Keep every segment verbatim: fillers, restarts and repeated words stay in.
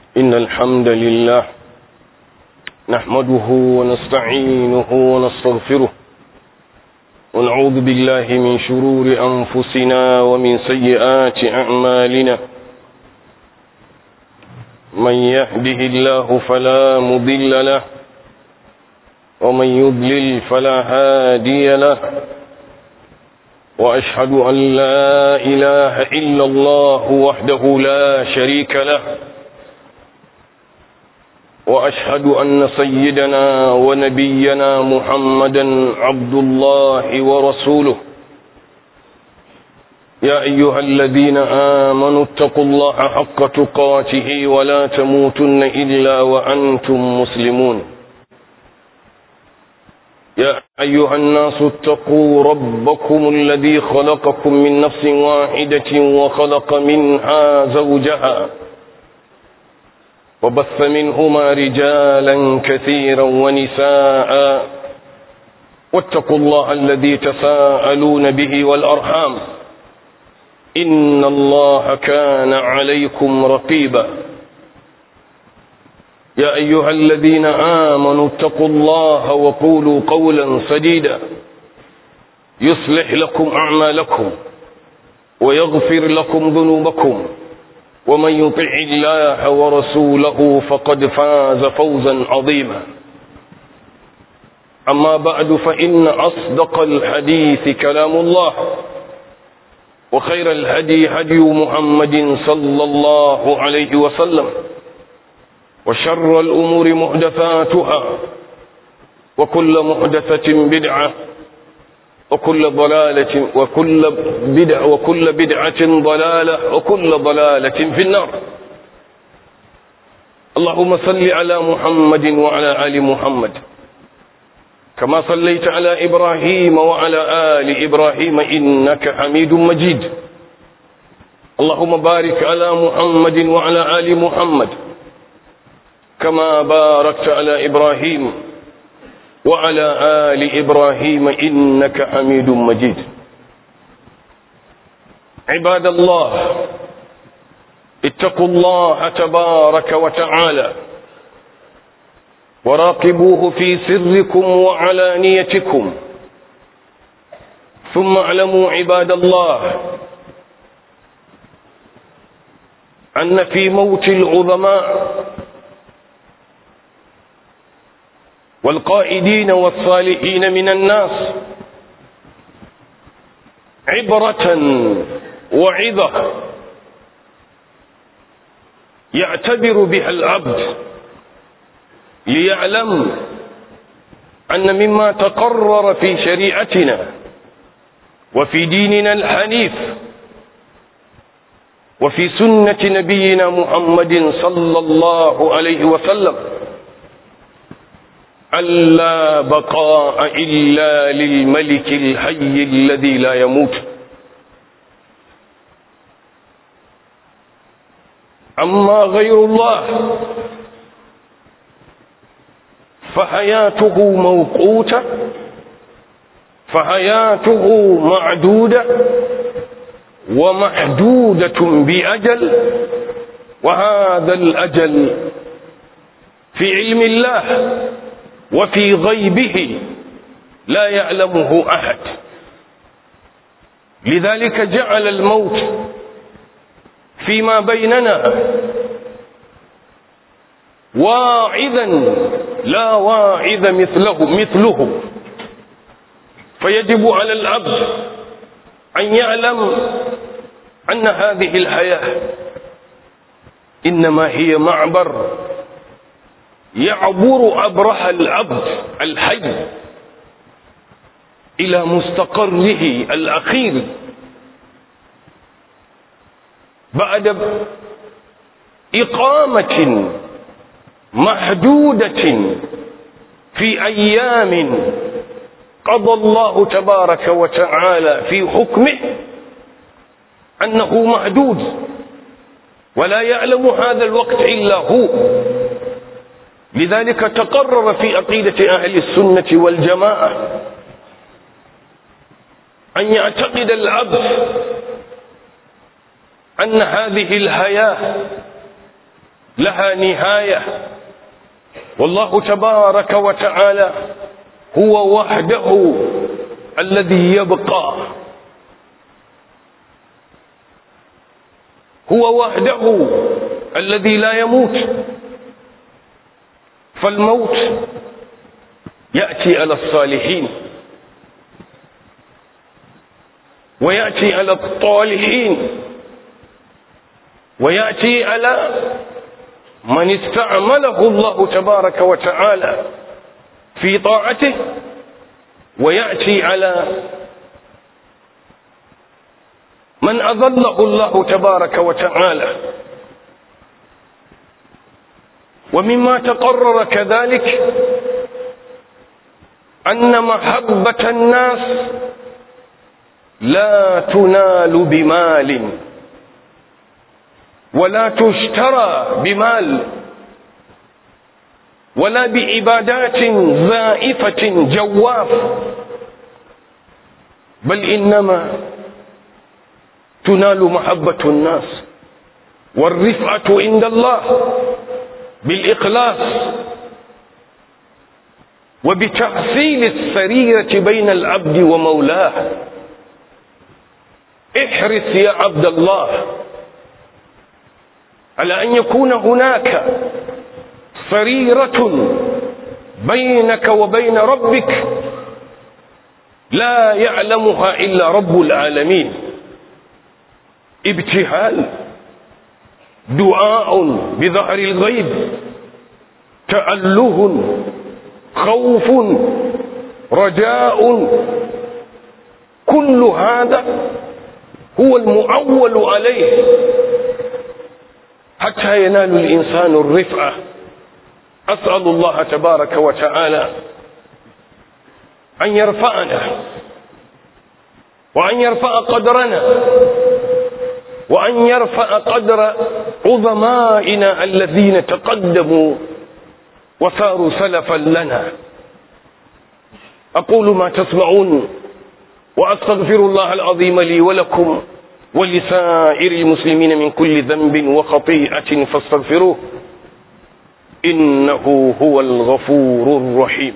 إن الحمد لله نحمده ونستعينه ونستغفره ونعوذ بالله من شرور أنفسنا ومن سيئات أعمالنا. من يهده الله فلا مضل له ومن يضلل فلا هادي له، وأشهد أن لا إله إلا الله وحده لا شريك له، وأشهد أن سيدنا ونبينا محمدا عبد الله ورسوله. يا أيها الذين آمنوا اتقوا الله حق تقاته ولا تموتن إلا وأنتم مسلمون. يا أيها الناس اتقوا ربكم الذي خلقكم من نفس واحدة وخلق منها زوجها وبث منهما رجالا كثيرا ونساء، واتقوا الله الذي تساءلون به والأرحام إن الله كان عليكم رقيبا. يا أيها الذين آمنوا اتقوا الله وقولوا قولا سديدا يصلح لكم أعمالكم ويغفر لكم ذنوبكم، ومن يطع الله ورسوله فقد فاز فوزا عظيما. أما بعد، فإن أصدق الحديث كلام الله، وخير الهدي هدي محمد صلى الله عليه وسلم، وشر الأمور محدثاتها، وكل محدثة بدعة، وكل ضلالة وكل بدعة وكل بدعة ضلالة وكل ضلالة في النار. اللهم صل على محمد وعلى آل محمد كما صليت على إبراهيم وعلى آل إبراهيم إنك حميد مجيد. اللهم بارك على محمد وعلى آل محمد كما باركت على إبراهيم وعلى آل إبراهيم إنك حميد مجيد. عباد الله، اتقوا الله تبارك وتعالى وراقبوه في سركم وعلانيتكم. ثم اعلموا عباد الله أن في موت العظماء والقائدين والصالحين من الناس عبرة وعظة يعتبر بها العبد ليعلم أن مما تقرر في شريعتنا وفي ديننا الحنيف وفي سنة نبينا محمد صلى الله عليه وسلم ألا بقاء إلا للملك الحي الذي لا يموت. أما غير الله فحياته موقوتة، فحياته معدودة ومحدودة بأجل، وهذا الأجل في علم الله وفي غيبه لا يعلمه أحد. لذلك جعل الموت فيما بيننا واعظا لا واعظ مثله مثله فيجب على العبد أن يعلم أن هذه الحياة إنما هي معبر يعبر عبرها العبد الحي إلى مستقره الأخير بعد إقامة محدودة في أيام قضى الله تبارك وتعالى في حكمه أنه محدود، ولا يعلم هذا الوقت إلا هو. لذلك تقرر في عقيدة أهل السنة والجماعة أن يعتقد العبد أن هذه الحياة لها نهاية، والله تبارك وتعالى هو وحده الذي يبقى، هو وحده الذي لا يموت. فالموت يأتي على الصالحين ويأتي على الطالحين ويأتي على من استعمله الله تبارك وتعالى في طاعته، ويأتي على من أذله الله تبارك وتعالى. ومما تقرر كذلك أن محبة الناس لا تنال بمال ولا تشترى بمال ولا بعبادات زائفة جواف، بل إنما تنال محبة الناس والرفعة عند الله بالإخلاص وبتحصيل السريرة بين العبد ومولاه. احرص يا عبد الله على أن يكون هناك سريرة بينك وبين ربك لا يعلمها إلا رب العالمين، ابتهال، دعاء بظهر الغيب، تأله، خوف، رجاء، كل هذا هو المعول عليه حتى ينال الإنسان الرفعة. أسأل الله تبارك وتعالى أن يرفعنا وأن يرفع قدرنا وأن يرفع قدر عظمائنا الذين تقدموا وصاروا سلفا لنا. أقول ما تسمعون وأستغفر الله العظيم لي ولكم ولسائر المسلمين من كل ذنب وخطيئة فاستغفروه إنه هو الغفور الرحيم.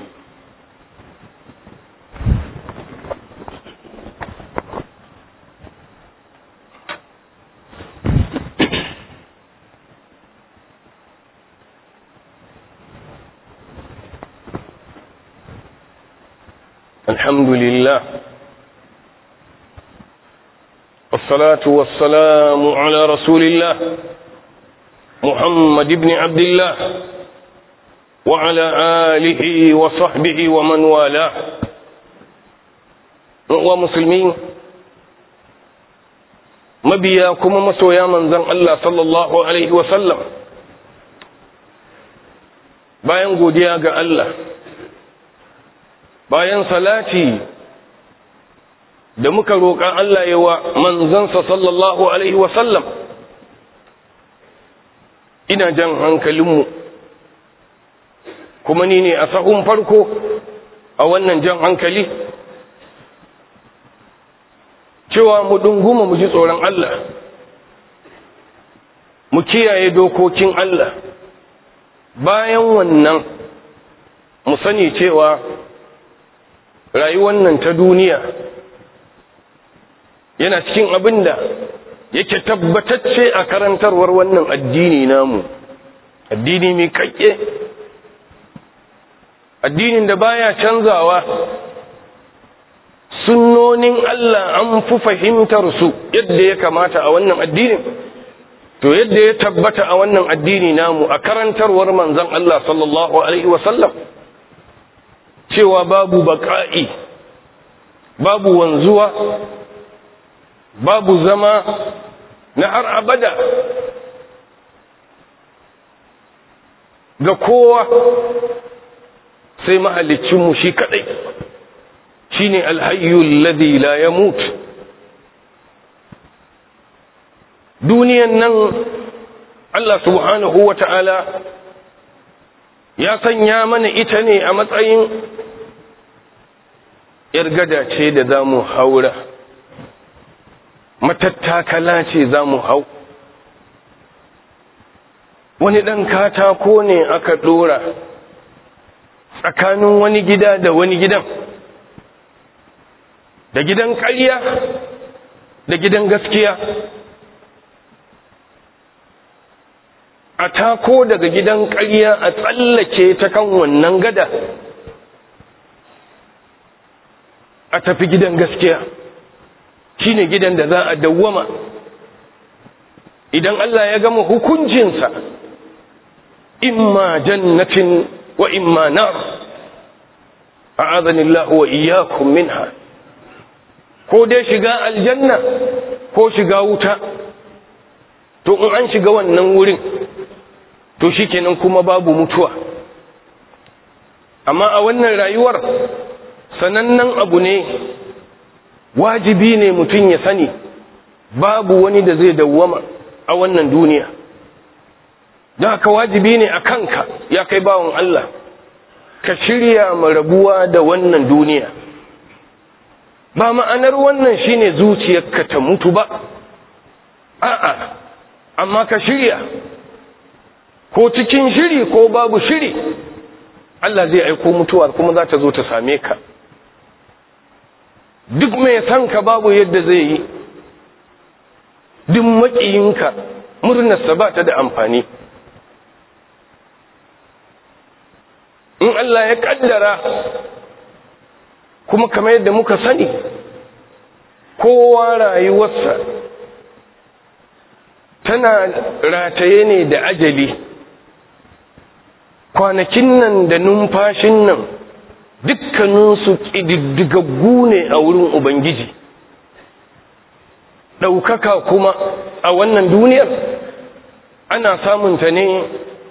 الحمد لله والصلاة والسلام على رسول الله محمد بن عبد الله وعلى آله وصحبه ومن والاه. ومسلمين مبياكم مسويا من ذن الله صلى الله عليه وسلم، bayan godiya ga Allah, bayan salati da muka roƙa Allah ya wa manzansa sallallahu alaihi wasallam, ina jan hankalinmu, kuma ni ne a sahun farko a wannan jan hankali, cewa mu dunguma mu ji tsoron Allah, mu kiyaye dokokin Allah. Bayan wannan mu sani cewa rayuwar nan ta duniya yana cikin abin da yake tabbatacce a karantarwar wannan addini namu, addini mai kakke, addinin da baya canzawa. Sunnonin Allah an fi fahimtar su yadda ya kamata a wannan addinin, to yadda ya tabbata a wannan addini namu a karantarwar manzon Allah sallallahu alaihi wasallam, cewa babu baƙa'i, babu wanzuwa, babu zama na har abada ga kowa sai mahaliccinmu shi kadai, shine alhayyul ladhi la yamut. Duniyan nan Allah subhanahu wa ta'ala ya sanya mana ita ne a matsayin ‘yargada ce da za mu haura, matattakala ce za mu hau, wani ɗan katako ne aka ɗora tsakanin wani gida da wani gidan, da gidan ƙarya da gidan gaskiya. A tako daga gidan ƙarya a tsallake ta kan wannan gada a tafi gidan gaskiya, shine gidan da za a dawwama idan Allah ya gama hukuncinsa, imma jannatin wa imma nar, a'adhani Allah wa iyyakum minha, ko dai shiga aljanna ko shiga wuta. To in an shiga wannan wurin to shikenan kuma babu mutuwa. Amma a wannan rayuwar sanannen abu ne, wajibi ne mutum ya sani babu wani da zai dawwama a wannan duniya. Don haka wajibi ne a kanka ya kai bawan Allah ka shirya marabuwa da wannan duniya. Ba ma'anar wannan shine zuciyarka ta mutu ba, a'a, amma ka shirya, ko cikin shiri ko babu shiri Allah zai aiko mutuwar kuma za ta zo ta same ka. Duk mai san ka babu yadda zai yi, duk maƙiyinka murnarsa ba ta da amfani. In Allah ya kaddara, kuma kamar yadda muka sani, kowa rayuwarsa tana rataye ne da ajali. Kwanakin nan da numfashin nan dukkaninsu ƙididdigaggu ne a wurin Ubangiji. Ɗaukaka kuma a wannan duniyar ana samunta ne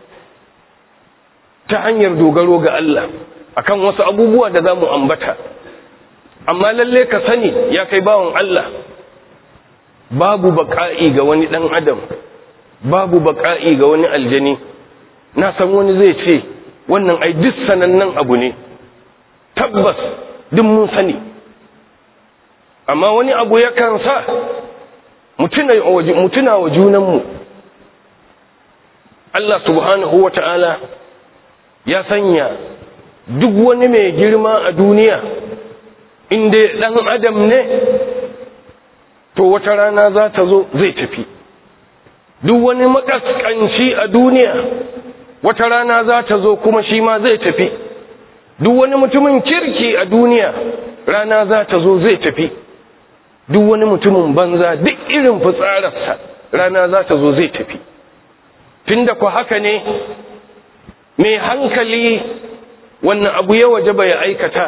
ta hanyar dogaro ga Allah akan wasu abubuwa da za mu ambata. Amma lalle ka sani ya kai bawan Allah, babu baƙa'i ga wani ɗan adam, babu baƙa'i ga wani aljani. Na san wani zai ce wannan ai duk sanannen abu ne, tabbas duk mun sani. Amma wani abu yakan sa mutuna wa junanmu. Allah subhanahu wa ta'ala ya sanya duk wani mai girma a duniya, inda ɗan adam ne, to wata rana za ta zo zai tafi. Duk wani makaskanci a duniya wata rana za ta zo kuma shi ma zai tafi. Duk wani mutumin kirki a duniya rana za ta zo zai tafi. Duk wani mutumin banza duk irin fitsararsa rana za ta zo zai tafi. Tunda ku haka ne, mai hankali wannan abu ya wajaba ya aikata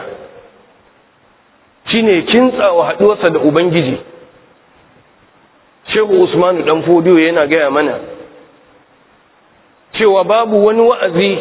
shine kintsawa haɗuwarsa da Ubangiji. Shehu Usmanu dan Fodiyo yana gaya mana cewa babu wani wa'azi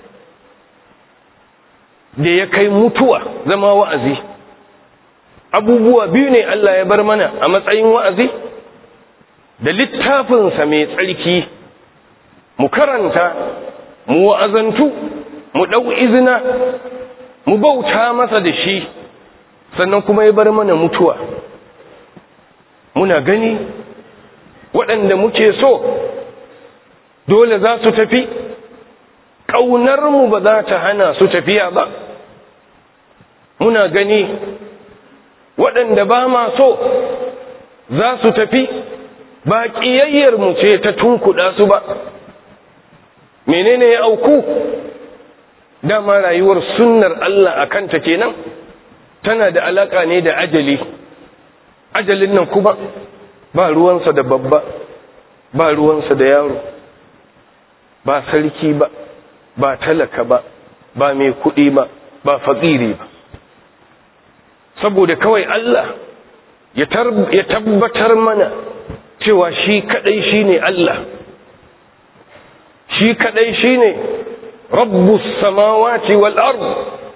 da ya kai mutuwa zama wa'azi. Abubuwa biyu ne Allah ya bar mana a matsayin wa'azi, da littafinsa mai tsarki mu karanta, mu wa'azantu, mu ɗau izina, mu bauta masa da shi, sannan kuma ya bar mana mutuwa. Muna gani waɗanda muke so dole za su tafi, ƙaunarmu ba za ta hana su tafiya ba. Muna gani waɗanda ba ma so za su tafi, ba ƙiyayyarmu ce ta tunkuɗa su ba. Menene ya auku? Dama rayuwar sunnar Allah a kanta kenan, tana da alaƙa ne da ajali. Ajalin nan kuma ba ruwansa da babba, ba ruwansa da yaro, ba sarki ba, ba talaka ba, ba mai kuɗi ba, ba fakiri ba. Saboda kawai Allah ya tabbatar mana cewa shi kadai shine Allah, shi kadai shine rabbus samawati wal ard,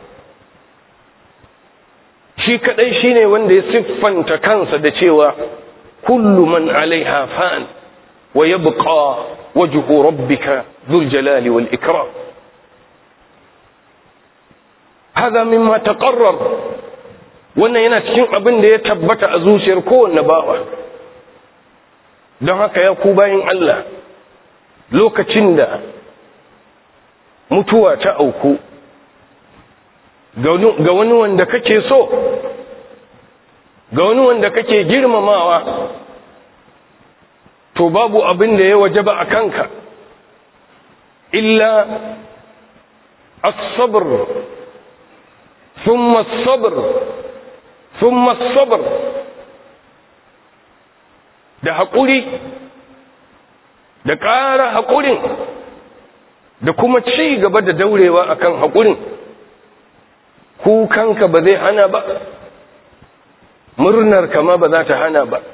shi kadai shine wanda ya siffanta kansa da cewa kullu man alaiha fan wa yabqa wajhu rabbika dhul jalali wal ikram. hada mimma taqarrar, wannan yana cikin abin da ya tabbata a zuciyar kowanne bawa. Don haka ya ku bayin Allah, lokacin da mutuwa ta auku ga wani wanda kake so, ga wani wanda kake girmamawa, to babu abin da ya wajaba a kanka illa as-sabr thumma as-sabr thumma as-sabr, da haƙuri, da ƙara haƙurin, da kuma ci gaba da daurewa akan haƙurin. Kukanka ba zai hana ba, murnar kama ba za ta hana ba.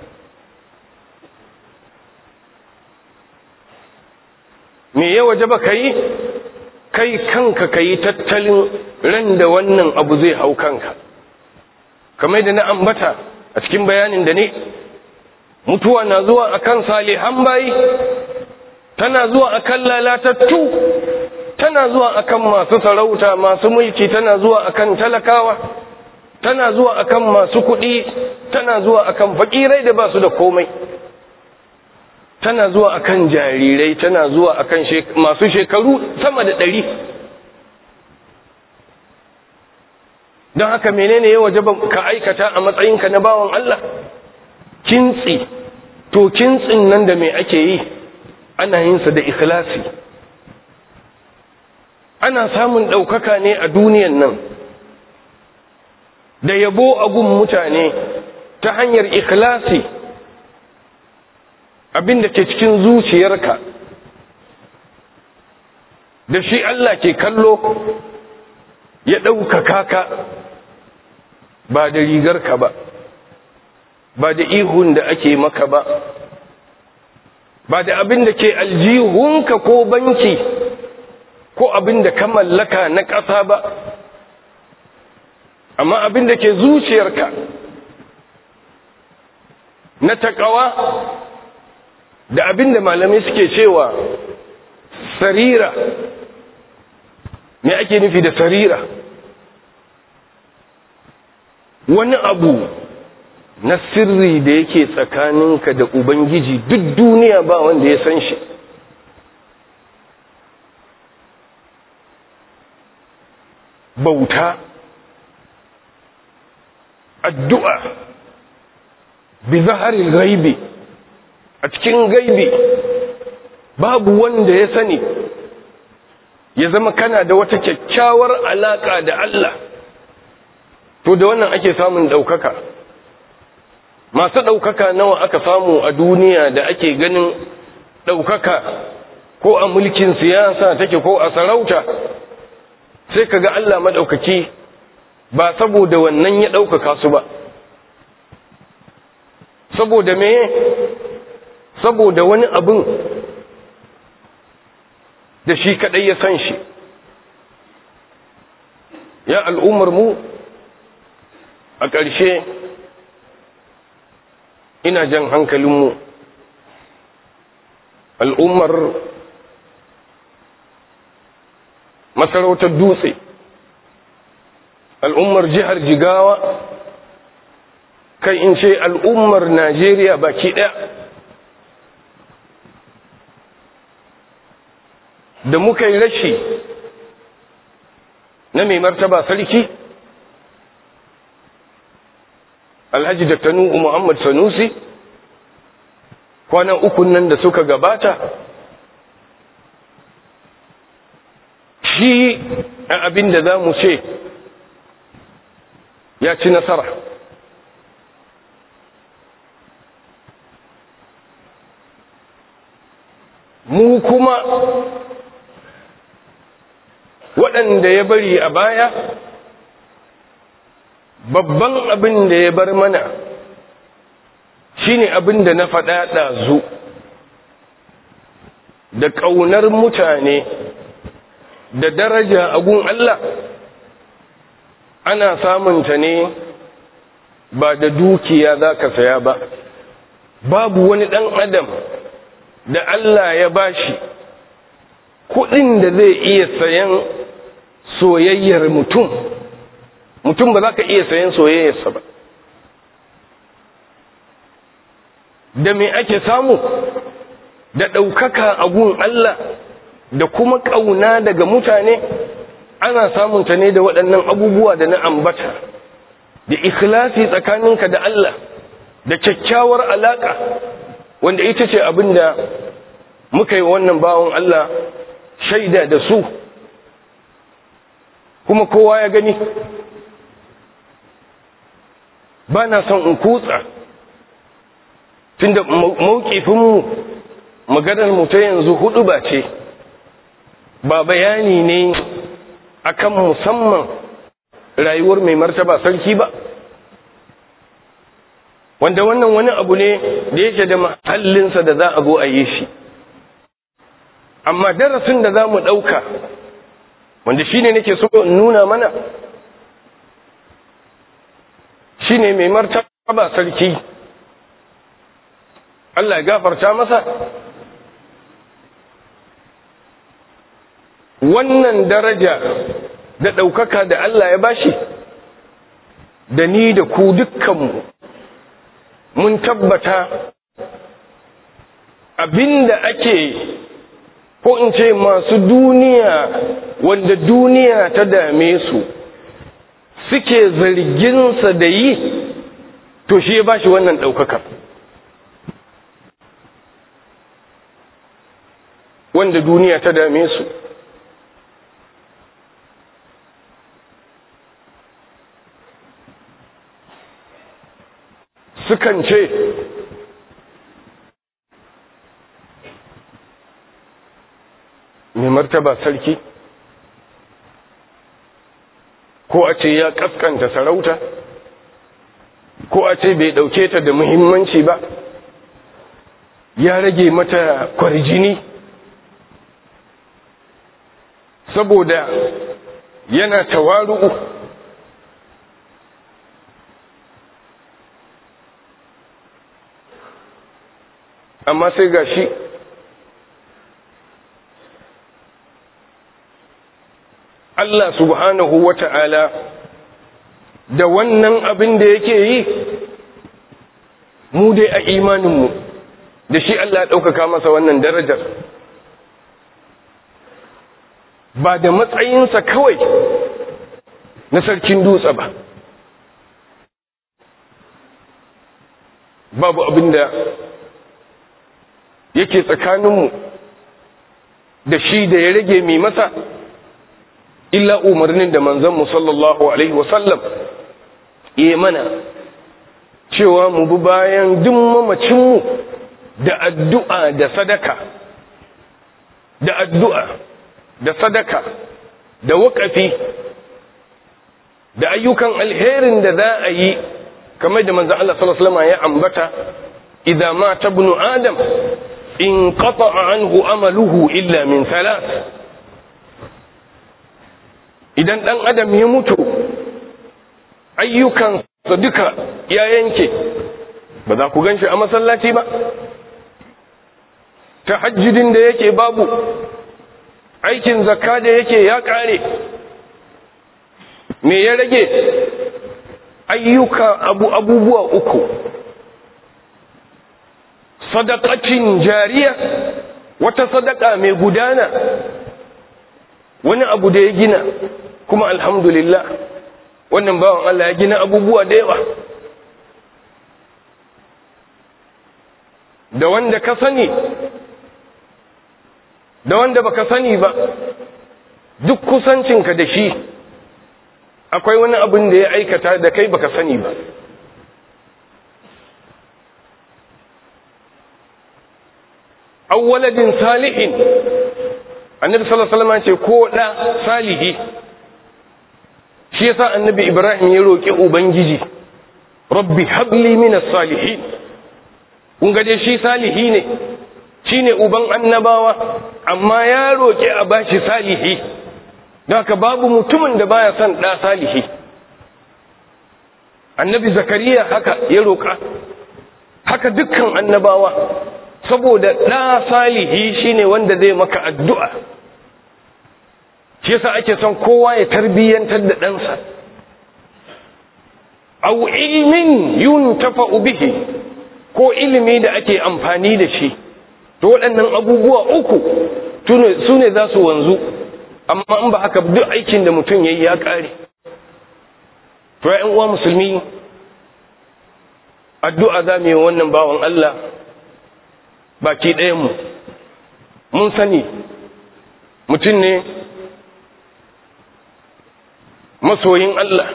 Me ya waje ba ka yi? Kai kanka ka yi tattalin ran da wannan abu zai hau kanka. Kamar da na ambata a cikin bayanin da ne, mutuwa na zuwa akan salihan bayi, tana zuwa akan lalatattu, tana zuwa akan masu sarauta, masu mulki, tana zuwa akan talakawa, tana zuwa akan masu kuɗi, tana zuwa akan fakirai da ba su da komai, tana zuwa akan jarirai, tana zuwa akan masu shekaru sama da ɗari. Don haka menene ya waje ka aikata a matsayinka na bawan Allah? Kintsi. To kintsin nan da me ake yi? Ana yin sa da ikhlasi. Ana samun ɗaukaka ne a duniyan nan da yabo a gun mutane ta hanyar ikhlasi, abin da ke cikin zuciyarka, da shi Allah ke kallo ya ɗaukaka ka, ba da rigarka ba, ba da ihun da ake maka ba, ba da abin da ke aljihunka ko banki ko abin da ka mallaka na ƙasa ba, amma abin da ke zuciyarka na taƙawa, da abin da malamai suke cewa sarira. Me ake nufi da sarira? Wani abu na sirri da yake tsakaninka da Ubangiji, duk duniya ba wanda ya san shi. Bauta, addu'a, bi zaharil gaibi, a cikin gaibi babu wanda ya sani, ya zama kana da wata kyakkyawar alaƙa da Allah, to da wannan ake samun ɗaukaka. Masu ɗaukaka nawa aka samu a duniya da ake ganin ɗaukaka, ko a mulkin siyasa take ko a sarauta, sai kaga Allah maɗaukaki ba saboda wannan ya ɗaukaka su ba. Saboda me? Saboda wani abin da shi kaɗai ya san shi. Ya al'ummar mu, a ƙarshe ina jan hankalinmu, al'ummar masarautar Dutse, al'ummar jihar Jigawa, kai in ce al'ummar Najeriya baki ɗaya, da muka yi rashi na mai martaba sarki Alhaji Dakta Nuhu Muhammad Sanusi kwanan ukun nan da suka gabata. Shi a abin da za mu ce ya ci nasara. Mu kuma waɗanda ya bari a baya, babban abin da ya bar mana shine abin da na faɗa ɗazu, da ƙaunar mutane da daraja a gun Allah ana samunta ne ba da dukiya za ka saya ba. Babu wani ɗan adam da Allah ya bashi kuɗin da zai iya sayan soyayyar mutum. Mutum ba za ka iya sayan soyayyarsa ba. Da me ake samu? da ɗaukaka a gun Allah da kuma ƙauna daga mutane ana samunta ne da waɗannan abubuwa da na ambata, da ikhlasi tsakaninka da Allah, da kyakkyawar alaƙa, wanda ita ce abin da muka yi wannan bawan Allah shaida da su, kuma kowa ya gani. Ba na son in kutsa, tunda mawuƙifinmu maganar mu ta yanzu hudu ba ce, ba bayani ne akan musamman rayuwar mai martaba sarki ba, wanda wannan wani abu ne da yake da mahallinsa da za a zo a yi shi. Amma darasin da za mu ɗauka, wanda shi ne nake so in nuna mana, shi ne mai martaba sarki, Allah ya gafarta masa, wannan daraja da ɗaukaka da Allah ya bashi, da ni da ku dukkanmu mun tabbata abinda ake, ko in ce masu duniya wanda duniya ta dame su suke zarginsa da yi, to shi ya bashi wannan ɗaukaka. Wanda duniya ta dame su sukan ce mai martaba sarki, ko a ce ya kaskanta sarauta, ko a ce bai dauke ta da muhimmanci ba, ya rage mata kwarjini saboda yana tawaru'u. Amma sai gashi Allah subhanahu wa ta'ala da wannan abin da yake yi, mu dai a imaninmu da shi Allah ya ɗaukaka masa wannan darajar, ba da matsayinsa kawai na sarkin dutse ba. Babu abin da yake tsakaninmu da shi da ya rage mai masa illa umarnin da manzanmu sallallahu alaihi wasallam ya mana, cewa mu bi bayan duk mamacinmu da addu'a da sadaka, da addu'a da sadaka da waƙafi da ayyukan alherin da za a yi, kamar da manzan Allah sallallahu alaihi wasallam ya ambata, idza mata ibnu adam in qata'a anhu amaluhu illa min thalath. Idan dan adam ya mutu ayyukansa duka ya yanke, ba za ku ganshi a masallaci ba, tahajjudin da yake babu, aikin zakka da yake ya kare, me ya rage? Ayyuka abu abubuwa uku: sadaqatin jariya, wata sadaka mai gudana, wani abu da ya gina, kuma alhamdulillah wannan bawan Allah ya gina abubuwa da yawa, da wanda ka sani da wanda baka sani ba, duk kusancinka da shi akwai wani abin da ya aikata da kai baka sani ba. Awwaladin salihin, annabi sallallahu alaihi wasallam ce ko da salihi. Shi yasa annabi Ibrahim ya roki ubangiji, rabbi habli minas salihin. Kun ga dai shi salihi ne, shine uban annabawa, amma ya roki a bashi salihi. don haka babu mutumin da baya son ɗa salihi. Annabi Zakariya haka ya roƙa, haka dukkan annabawa, saboda ɗa salihi shine wanda zai maka addu'a. Shi yasa ake son kowa ya tarbiyyantar da ɗansa. Au ilmin yuntafa'u bihi, ko ilimi da ake amfani da shi. to waɗannan abubuwa uku su ne za su wanzu, amma in ba haka duk aikin da mutum ya yi ya ƙare. to ya uwa musulmi, addu'a za mu yi wannan bawan Allah baki ɗayanmu. Mun sani mutum ne masoyin Allah,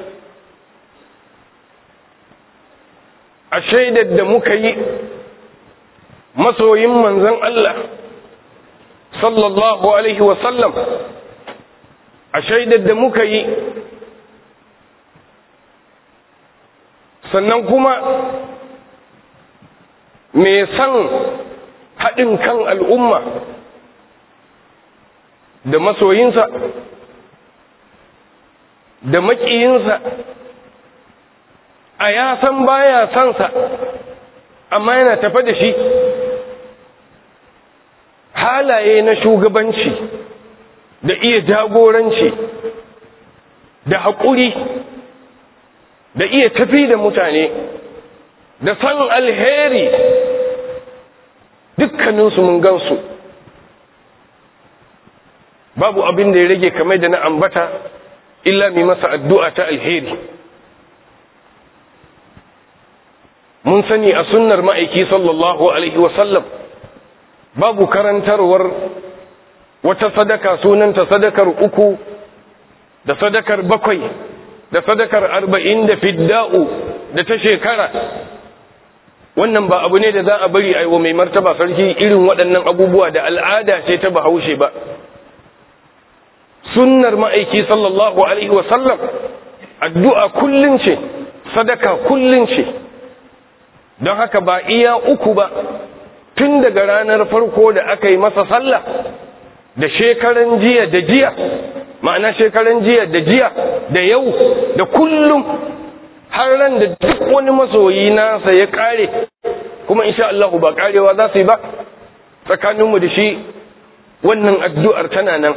a shaidar da muka yi masoyin manzon Allah sallallahu alaihi wasallam, a shaidar da muka yi sannan kuma mai san haɗin kan al'umma da masoyinsa da maƙiyinsa, a ya san baya sansa amma yana tafe da shi. Halaye na shugabanci da iya jagoranci da haƙuri da iya tafi da mutane da san alheri, dukkaninsu mun gansu. Babu abin da ya rage kamar da na ambata illa mai masa addu'a ta alheri. Mun sani a sunnar ma'aiki sallallahu alaihi wasallam babu karantarwar wata sadaka sunanta sadakar uku da sadakar bakwai da sadakar arba'in da fidda'u da ta shekara. Wannan ba abu ne da za a bari a yi wa mai martaba sarki irin waɗannan abubuwa da al'ada ce ta bahaushe ba. Sunnar ma'aiki sallallahu alaihi wasallam addu'a kullum ce, sadaka kullum ce. Don haka ba iya uku ba, tun daga ranar farko da aka yi masa sallah da shekaran jiya da jiya, ma'ana shekaran jiya da jiya da yau da kullum, har ran da duk wani masoyi nasa ya kare, kuma insha Allah ba karewa za su yi ba tsakaninmu da shi. Wannan addu'ar tana nan,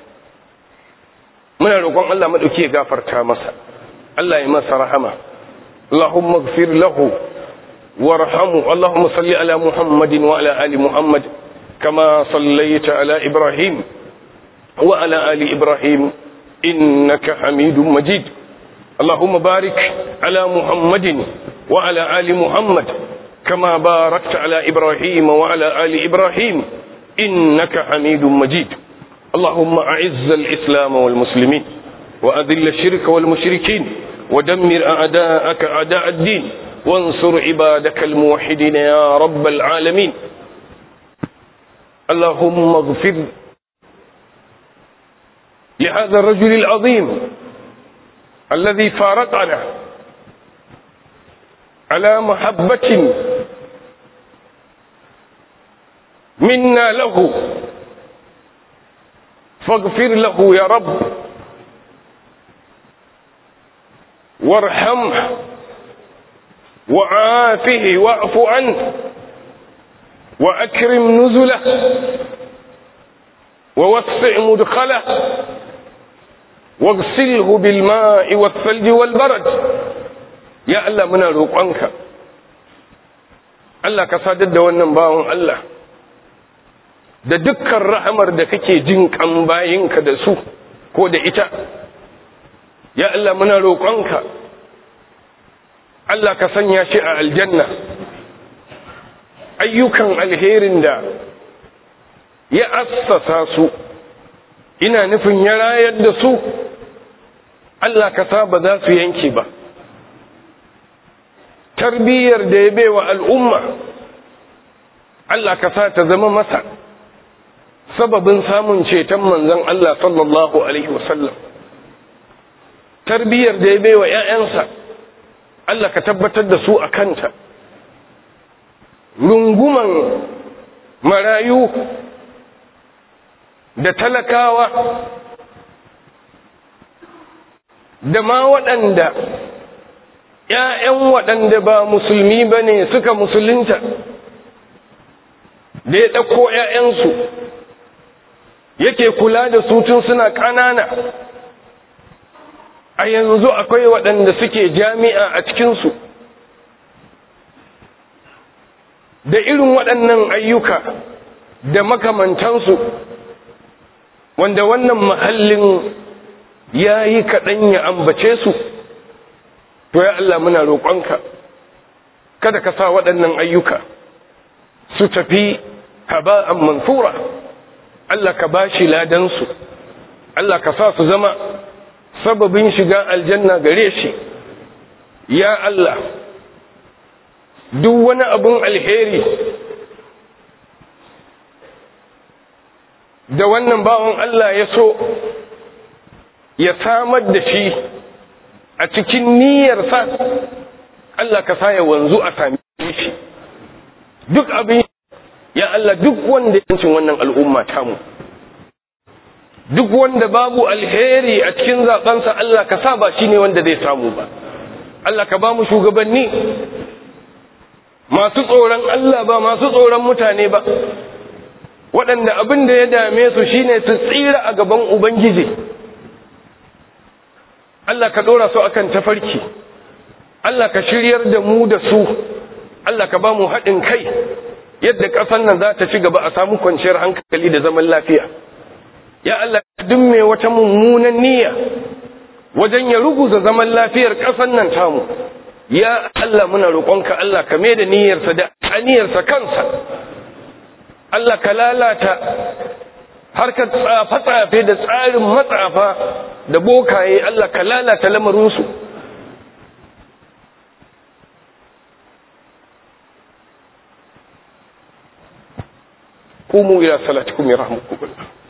muna roƙon Allah maɗauki ya gafarta masa, Allah ya masa rahama. Allahumma ighfir lahu وارحمه. اللهم صل على محمد وعلى آل محمد كما صليت على إبراهيم وعلى آل إبراهيم إنك حميد مجيد. اللهم بارك على محمد وعلى آل محمد كما باركت على إبراهيم وعلى آل إبراهيم إنك حميد مجيد. اللهم أعز الإسلام والمسلمين وأذل الشرك والمشركين ودمر أعداءك أعداء الدين وانصر عبادك الموحدين يا رب العالمين. اللهم اغفر لهذا الرجل العظيم الذي فارقنا على محبة منا له، فاغفر له يا رب وارحمه وعافه واعف عنه وأكرم نزله ووسع مدخله واغسله بالماء والثلج والبرد. يا الله muna roƙonka Allah ka sadar da wannan bawon Allah da dukkan rahamar da kake jin kan bayinka da su ko da ita. Ya Allah muna roƙonka Allah ka sanya shi a aljanna. Ayyukan alherin da ya assasa su, ina nufin ya rayar da su, Allah ka sa ba za su yanke ba. Tarbiyyar da ya baiwa al'umma, Allah ka sa ta zama masa sababin samun ceton manzon Allah sallallahu alaihi wasallam. Tarbiyyar da ya baiwa ‘ya'yansa, Allah ka tabbatar da su a kanta. Runguman marayu da talakawa da ma waɗanda ‘ya'yan waɗanda ba musulmi ba ne suka musulunta, da ya ɗauko ‘ya'yansu yake kula da su tun suna ƙanana. A yanzu akwai waɗanda suke jami'a a cikinsu. Da irin waɗannan ayyuka da makamantansu, wanda wannan mahallin ya yi kaɗan ya ambace su. To ya Allah muna roƙonka kada ka sa waɗannan ayyuka su tafi haba'an mansura. Allah ka bashi ladansu, Allah ka sa su zama sababin shiga aljanna gare shi. Ya Allah, duk wani abun alheri da wannan bawan Allah ya so ya samar da shi a cikin niyyarsa, Allah ka sa ya wanzu a sami shi. Duk abin, ya Allah, duk wanda ya cin wannan al'umma tamu, duk wanda babu alheri a cikin zaɓensa, Allah ka sa ba shi ne wanda zai samu ba. Allah ka ba mu shugabanni masu tsoron Allah ba masu tsoron mutane ba, waɗanda abin da ya dame su shine su tsira a gaban Ubangiji. Allah ka ɗora su akan tafarki, Allah ka shiryar da mu da su, Allah ka ba mu haɗin kai yadda ƙasar nan za ta ci gaba a samu kwanciyar hankali da zaman lafiya. Ya Allah, duk mai wata mummunan niyya wajen ya ruguza zaman lafiyar ƙasar nan tamu, ya Allah muna roƙonka, Allah ka mai da niyyarsa da aniyarsa kansa. Allah ka lalata harkar tsafe-tsafe da tsarin matsafa da bokaye, Allah ka lalata lamarinsu. Qumu ila salatikum yarhamukumullah.